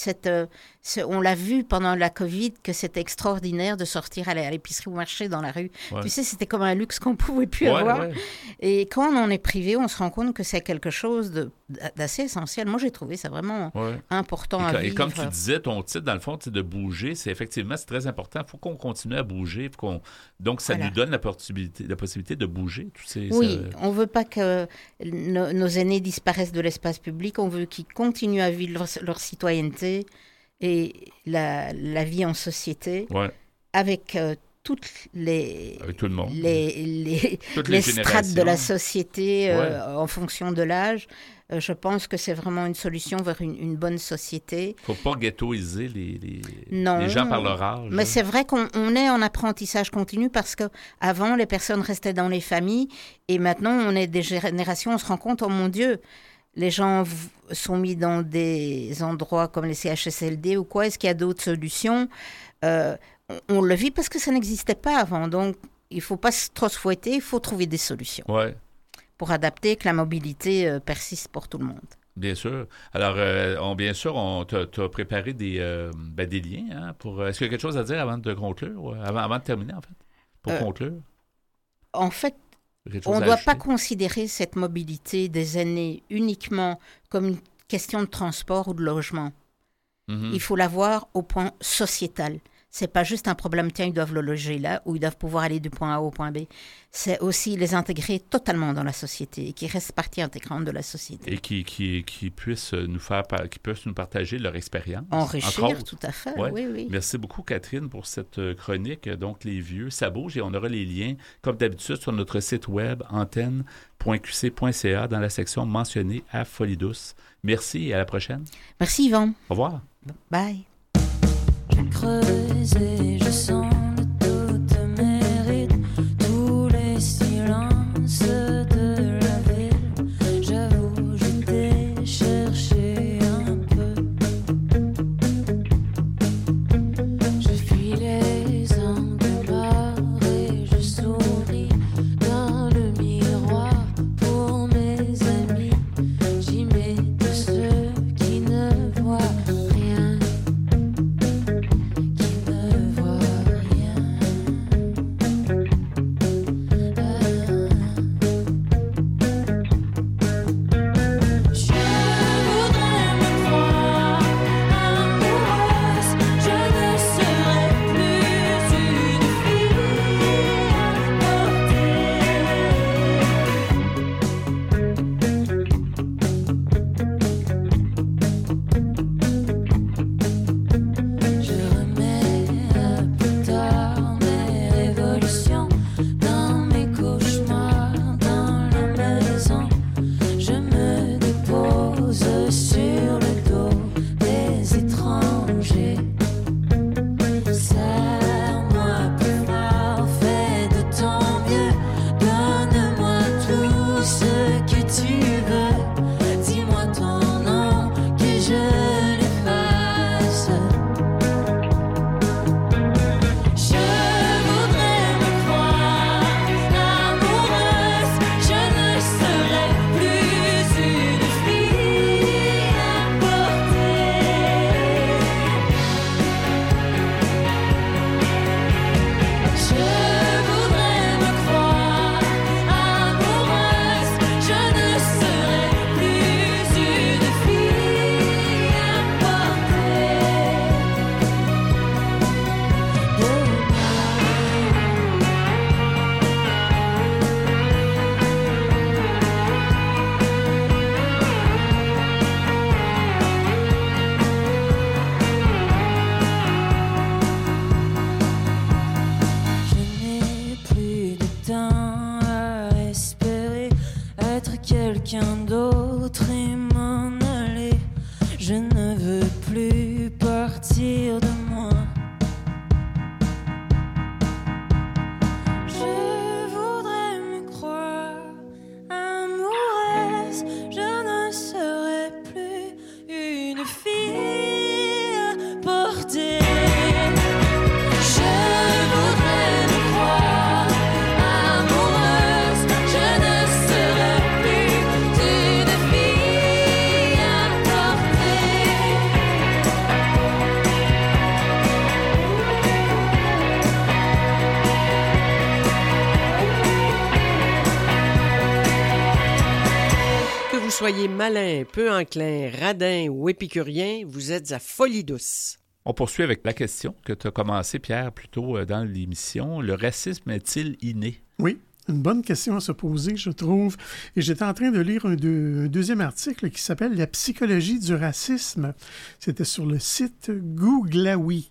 on l'a vu pendant la COVID, que c'était extraordinaire de sortir à l'épicerie ou au marché dans la rue. Tu sais, c'était comme un luxe qu'on ne pouvait plus avoir. Et quand on en est privé, on se rend compte que c'est quelque chose d'assez essentiel. Moi, j'ai trouvé ça vraiment important à vivre. Et comme tu disais, ton titre, dans le fond, c'est de bouger. C'est très important. Il faut qu'on continue à bouger. Donc, ça nous donne la possibilité de bouger. On ne veut pas que nos aînés disparaissent de l'espace public. On veut qu'ils continuent à vivre leur citoyenneté et la vie en société avec toutes avec tout le monde. les strates de la société en fonction de l'âge. Je pense que c'est vraiment une solution vers une bonne société. Il ne faut pas ghettoiser les gens par leur âge. Mais c'est vrai qu'on est en apprentissage continu parce qu'avant, les personnes restaient dans les familles et maintenant, on est des générations, on se rend compte, oh mon Dieu, les gens sont mis dans des endroits comme les CHSLD ou quoi. Est-ce qu'il y a d'autres solutions? On le vit parce que ça n'existait pas avant. Donc, il ne faut pas trop se fouetter, il faut trouver des solutions pour adapter que la mobilité persiste pour tout le monde. Bien sûr. Alors, bien sûr, on t'a préparé des liens. Hein, est-ce qu'il y a quelque chose à dire avant de conclure? Avant de terminer, en fait? Pour conclure? En fait, On ne doit pas considérer cette mobilité des aînés uniquement comme une question de transport ou de logement. Il faut la voir au point sociétal. C'est pas juste un problème, tiens, ils doivent le loger là, ou ils doivent pouvoir aller du point A au point B. C'est aussi les intégrer totalement dans la société et qui restent partie intégrante de la société. Et qui puissent nous partager leur expérience. Enrichir, tout à fait, ouais. Oui. Merci beaucoup, Catherine, pour cette chronique. Donc, les vieux, ça bouge et on aura les liens, comme d'habitude, sur notre site web antenne.qc.ca dans la section mentionnée à Folie Douce. Merci et à la prochaine. Merci, Yvan. Au revoir. Bye. Je creuse et je sens de toutes mes rides tous les silences de la ville. J'avoue, je t'ai cherché un peu. Je fuis les angles morts et je souris dans le miroir pour mes amis. J'y mets de ceux qui ne voient rien. Quelqu'un d'autre et m'en aller. Je ne veux plus partir de moi. Je voudrais me croire amoureuse. Je ne serai plus une fille à porter. Soyez malin, peu enclin, radin ou épicurien, vous êtes à Folie Douce. On poursuit avec la question que tu as commencé, Pierre, plus tôt dans l'émission. Le racisme est-il inné? Oui. Une bonne question à se poser, je trouve. Et j'étais en train de lire un deuxième article qui s'appelle « La psychologie du racisme ». C'était sur le site Googlaoui.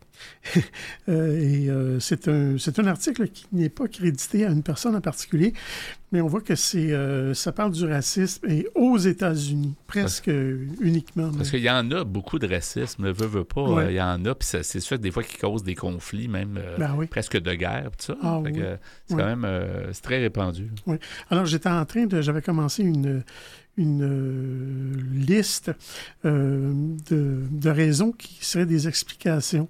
C'est un article qui n'est pas crédité à une personne en particulier, mais on voit que ça parle du racisme et aux États-Unis, presque uniquement. Parce qu'il y en a beaucoup de racisme, veut pas, ouais. Il y en a, puis c'est sûr que des fois qui causent des conflits, même presque de guerre, tout ça. C'est quand même c'est très répandu. Oui. Alors, j'avais commencé une liste de raisons qui seraient des explications,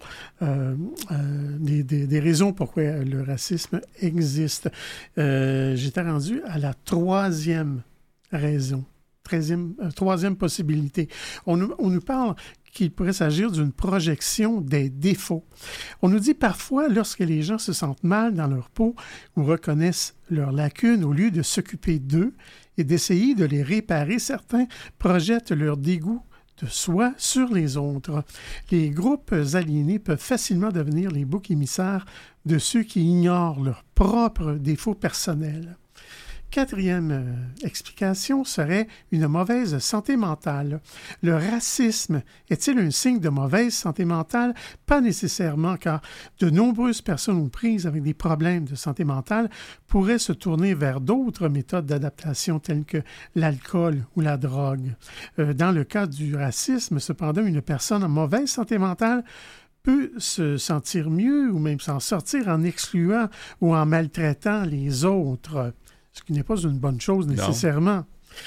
des raisons pourquoi le racisme existe. J'étais rendu à la troisième raison. Troisième possibilité. On nous parle qu'il pourrait s'agir d'une projection des défauts. On nous dit parfois, lorsque les gens se sentent mal dans leur peau ou reconnaissent leurs lacunes, au lieu de s'occuper d'eux et d'essayer de les réparer, certains projettent leur dégoût de soi sur les autres. Les groupes aliénés peuvent facilement devenir les boucs émissaires de ceux qui ignorent leurs propres défauts personnels. Quatrième explication serait une mauvaise santé mentale. Le racisme est-il un signe de mauvaise santé mentale? Pas nécessairement, car de nombreuses personnes aux prises avec des problèmes de santé mentale pourraient se tourner vers d'autres méthodes d'adaptation telles que l'alcool ou la drogue. Dans le cas du racisme, cependant, une personne en mauvaise santé mentale peut se sentir mieux ou même s'en sortir en excluant ou en maltraitant les autres. Ce qui n'est pas une bonne chose nécessairement.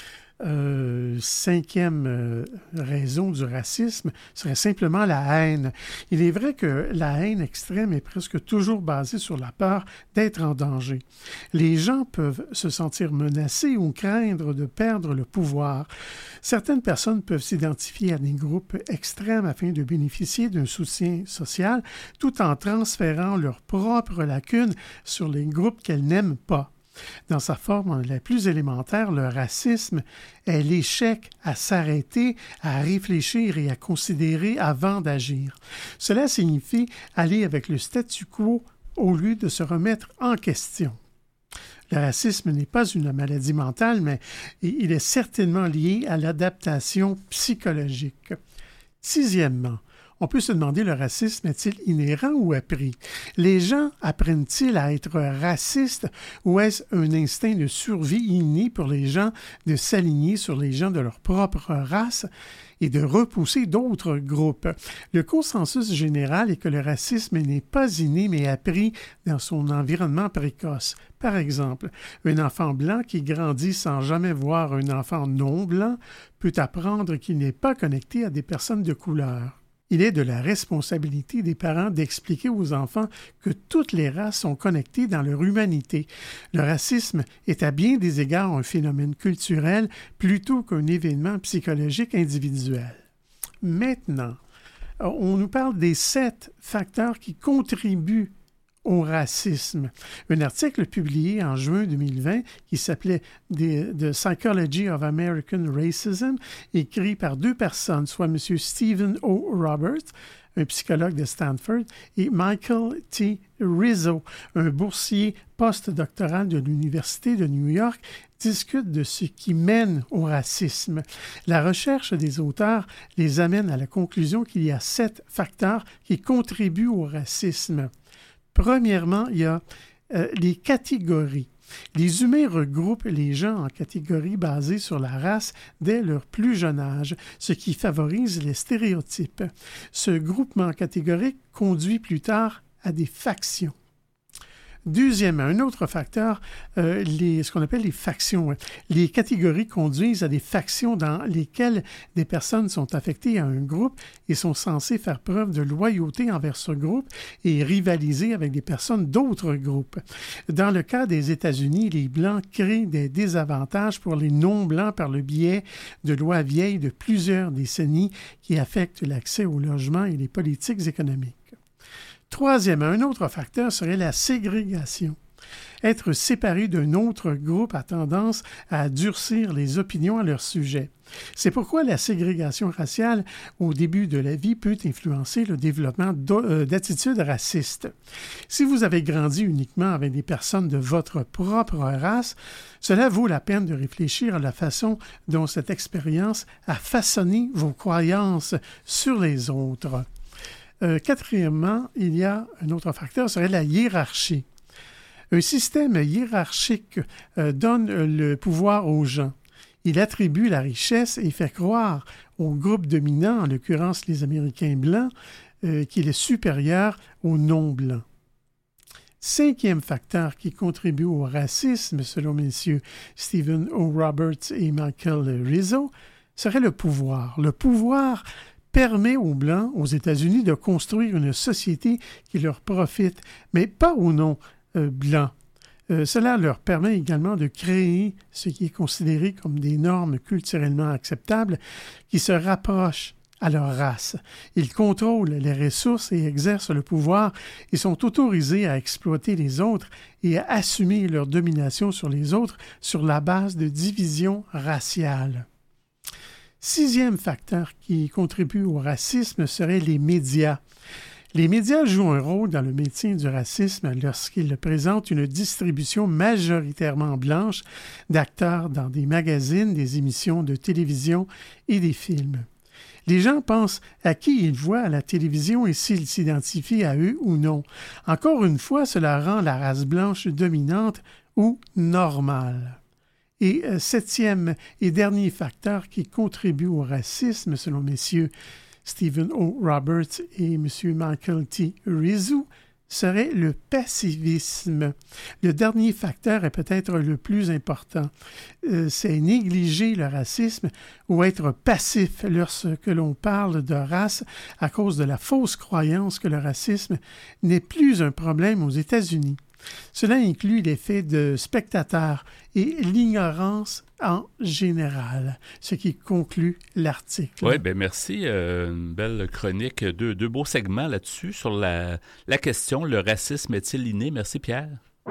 Cinquième raison du racisme serait simplement la haine. Il est vrai que la haine extrême est presque toujours basée sur la peur d'être en danger. Les gens peuvent se sentir menacés ou craindre de perdre le pouvoir. Certaines personnes peuvent s'identifier à des groupes extrêmes afin de bénéficier d'un soutien social tout en transférant leurs propres lacunes sur les groupes qu'elles n'aiment pas. Dans sa forme la plus élémentaire, le racisme est l'échec à s'arrêter, à réfléchir et à considérer avant d'agir. Cela signifie aller avec le statu quo au lieu de se remettre en question. Le racisme n'est pas une maladie mentale, mais il est certainement lié à l'adaptation psychologique. Sixièmement, on peut se demander, le racisme est-il inhérent ou appris? Les gens apprennent-ils à être racistes ou est-ce un instinct de survie inné pour les gens de s'aligner sur les gens de leur propre race et de repousser d'autres groupes? Le consensus général est que le racisme n'est pas inné mais appris dans son environnement précoce. Par exemple, un enfant blanc qui grandit sans jamais voir un enfant non blanc peut apprendre qu'il n'est pas connecté à des personnes de couleur. Il est de la responsabilité des parents d'expliquer aux enfants que toutes les races sont connectées dans leur humanité. Le racisme est à bien des égards un phénomène culturel plutôt qu'un événement psychologique individuel. Maintenant, on nous parle des 7 facteurs qui contribuent au racisme. Un article publié en juin 2020 qui s'appelait The Psychology of American Racism, écrit par 2 personnes, soit M. Stephen O. Roberts, un psychologue de Stanford, et Michael T. Rizzo, un boursier postdoctoral de l'Université de New York, discutent de ce qui mène au racisme. La recherche des auteurs les amène à la conclusion qu'il y a 7 facteurs qui contribuent au racisme. Premièrement, il y a les catégories. Les humains regroupent les gens en catégories basées sur la race dès leur plus jeune âge, ce qui favorise les stéréotypes. Ce groupement catégorique conduit plus tard à des factions. Deuxièmement, un autre facteur, ce qu'on appelle les factions. Les catégories conduisent à des factions dans lesquelles des personnes sont affectées à un groupe et sont censées faire preuve de loyauté envers ce groupe et rivaliser avec des personnes d'autres groupes. Dans le cas des États-Unis, les Blancs créent des désavantages pour les non-Blancs par le biais de lois vieilles de plusieurs décennies qui affectent l'accès au logement et les politiques économiques. Troisièmement, un autre facteur serait la ségrégation. Être séparé d'un autre groupe a tendance à durcir les opinions à leur sujet. C'est pourquoi la ségrégation raciale au début de la vie peut influencer le développement d'attitudes racistes. Si vous avez grandi uniquement avec des personnes de votre propre race, cela vaut la peine de réfléchir à la façon dont cette expérience a façonné vos croyances sur les autres. Quatrièmement, il y a un autre facteur, serait la hiérarchie. Un système hiérarchique donne le pouvoir aux gens. Il attribue la richesse et fait croire au groupe dominant, en l'occurrence les Américains blancs, qu'il est supérieur aux non-blancs. Cinquième facteur qui contribue au racisme, selon messieurs Stephen O. Roberts et Michael Rizzo, serait le pouvoir. Le pouvoir permet aux Blancs, aux États-Unis, de construire une société qui leur profite, mais pas au nom blanc. Cela leur permet également de créer ce qui est considéré comme des normes culturellement acceptables qui se rapprochent à leur race. Ils contrôlent les ressources et exercent le pouvoir et sont autorisés à exploiter les autres et à assumer leur domination sur les autres sur la base de divisions raciales. 6e facteur qui contribue au racisme serait les médias. Les médias jouent un rôle dans le maintien du racisme lorsqu'ils présentent une distribution majoritairement blanche d'acteurs dans des magazines, des émissions de télévision et des films. Les gens pensent à qui ils voient à la télévision et s'ils s'identifient à eux ou non. Encore une fois, cela rend la race blanche dominante ou normale. Et 7e et dernier facteur qui contribue au racisme, selon messieurs Stephen O. Roberts et M. Michael T. Rizzo, serait le passivisme. Le dernier facteur est peut-être le plus important. C'est négliger le racisme ou être passif lorsque l'on parle de race à cause de la fausse croyance que le racisme n'est plus un problème aux États-Unis. Cela inclut l'effet de spectateur et l'ignorance en général, ce qui conclut l'article. Oui, bien merci. Une belle chronique, deux beaux segments là-dessus sur la question, le racisme est-il inné? Merci Pierre.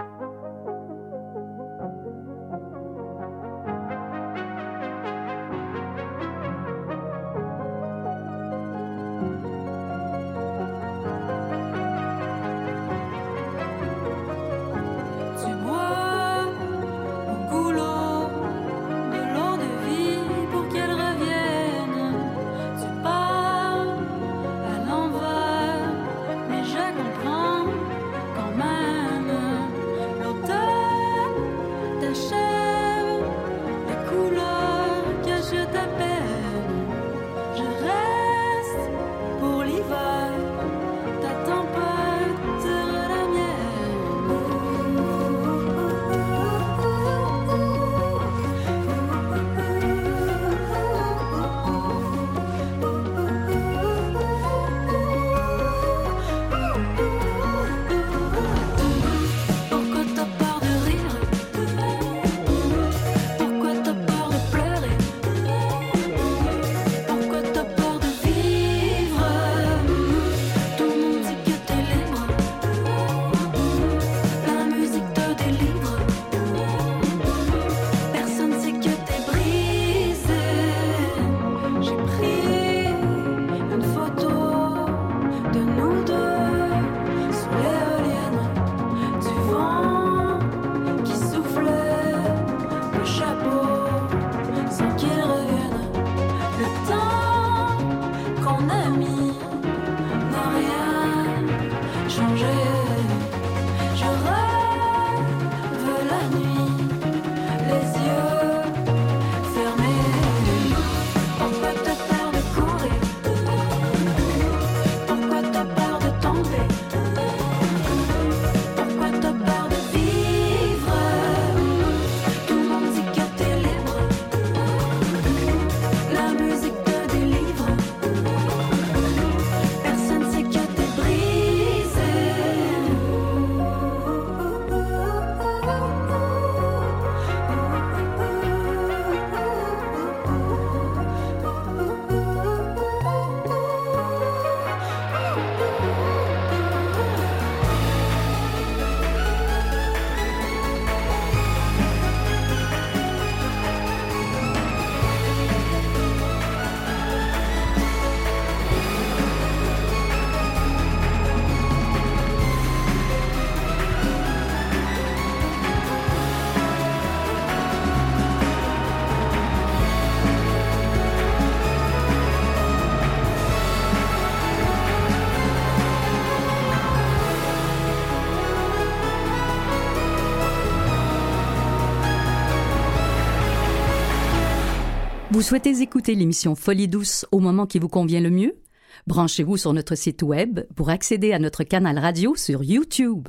Vous souhaitez écouter l'émission Folie douce au moment qui vous convient le mieux? Branchez-vous sur notre site web pour accéder à notre canal radio sur YouTube.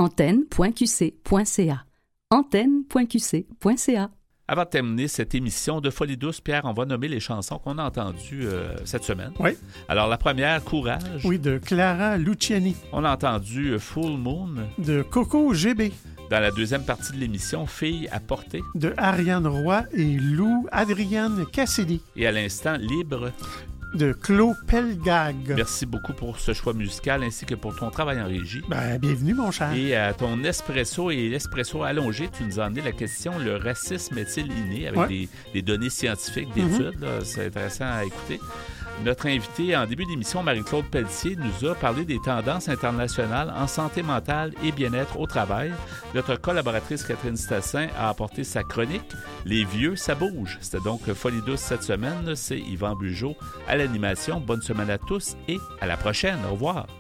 antenne.qc.ca. antenne.qc.ca. Avant de terminer cette émission de Folie douce, Pierre, on va nommer les chansons qu'on a entendues cette semaine. Oui. Alors, la première, Courage. Oui, de Clara Luciani. On a entendu Full Moon. De Coco GB. Dans la deuxième partie de l'émission, Filles à portée. De Ariane Roy et Lou Adrienne Cassidy. Et à l'instant, Libre. de Claude Pelgag. Merci beaucoup pour ce choix musical ainsi que pour ton travail en régie. Bienvenue, mon cher. Et à ton espresso et l'espresso allongé, tu nous as amené la question « Le racisme est-il inné ?» avec des données scientifiques, d'études. C'est intéressant à écouter. Notre invitée en début d'émission, Marie-Claude Pelletier, nous a parlé des tendances internationales en santé mentale et bien-être au travail. Notre collaboratrice Catherine Stassin a apporté sa chronique « Les vieux, ça bouge ». C'était donc Folie douce cette semaine. C'est Yvan Bugeaud à l'animation. Bonne semaine à tous et à la prochaine. Au revoir.